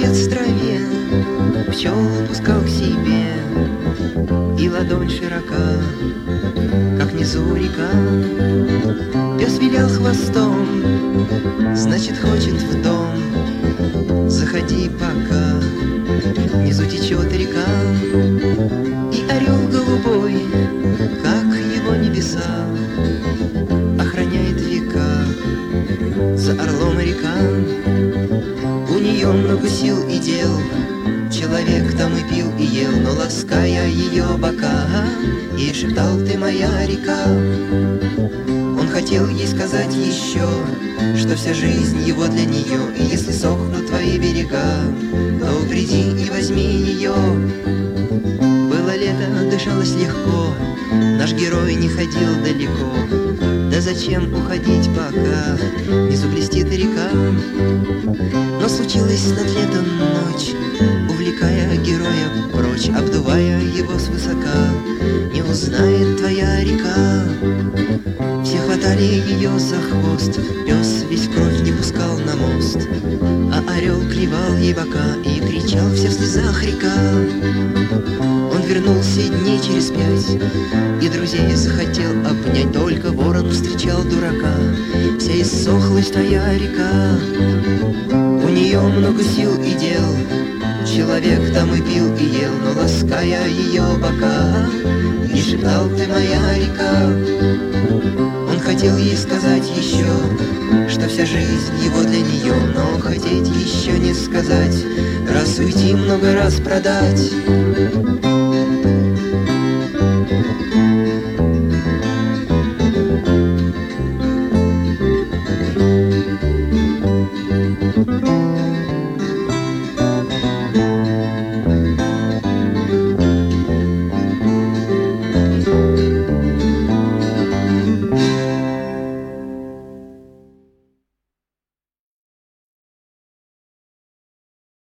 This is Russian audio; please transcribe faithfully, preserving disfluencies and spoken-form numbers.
овец в траве, пчел пускал к себе, и ладонь широка, как внизу река. Пес вилял хвостом, значит, хочет в дом. Заходи пока, внизу течет река. И орел голубой, как его небеса, охраняет века за орлом река. У нее много сил и дел, человек там и пил, и ел, но лаская ее бока, и шептал: ты моя река. Он хотел ей сказать еще, что вся жизнь его для нее, и если сохнут твои берега, то приди и возьми ее. Было лето, дышалось легко, наш герой не ходил далеко. Да зачем уходить, пока внизу блестит река? Но случилась над летом ночь, увлекая героя прочь, обдувая его свысока. Не узнает твоя река. Все хватали ее за хвост, пес весь в кровь не пускал на мост, а орел клевал ей бока и кричал все в слезах: река. Он вернулся дней через пять и друзей захотел обнять, только ворон встречал дурака. Вся иссохлась твоя река. У нее много сил и дел, человек там и пил, и ел, но лаская ее бока, и шептал: ты моя река. Он хотел ей сказать еще, что вся жизнь его для нее, но хотеть еще не сказать, раз уйти, много раз продать.